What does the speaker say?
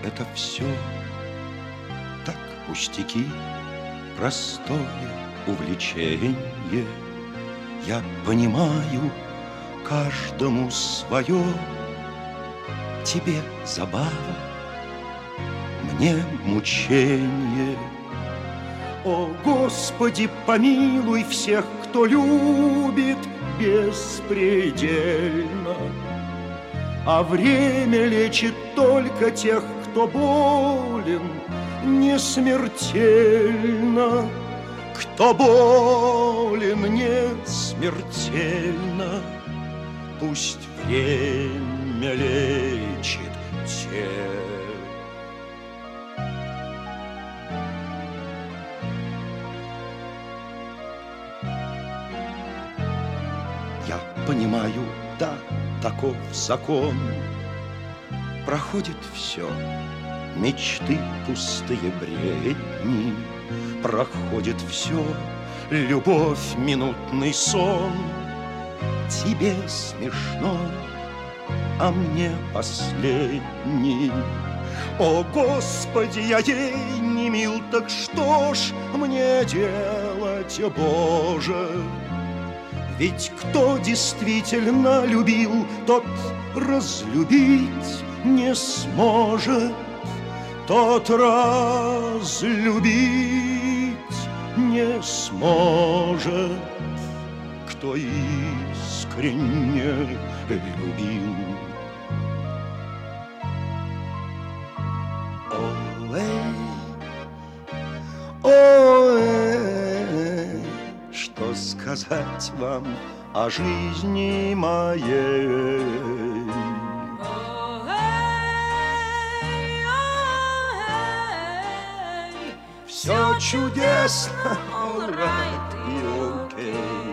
это все так пустяки, простое увлечение. Я понимаю, каждому свое. Тебе забава, мне мучение. О, Господи, помилуй всех, кто любит беспредельно, а время лечит только тех, кто болен не смертельно. Кто болен не смертельно, пусть время лечит тех. Я понимаю, да, таков закон. Проходит все, мечты, пустые бредни. Проходит все, любовь, минутный сон. Тебе смешно, а мне последний. О, Господи, я ей не мил, так что ж мне делать, Боже? Ведь кто действительно любил, тот разлюбить не сможет. Тот разлюбить не сможет, кто искренне любил. Ой, что сказать вам о жизни моей? Все чудесно, all right, и окей.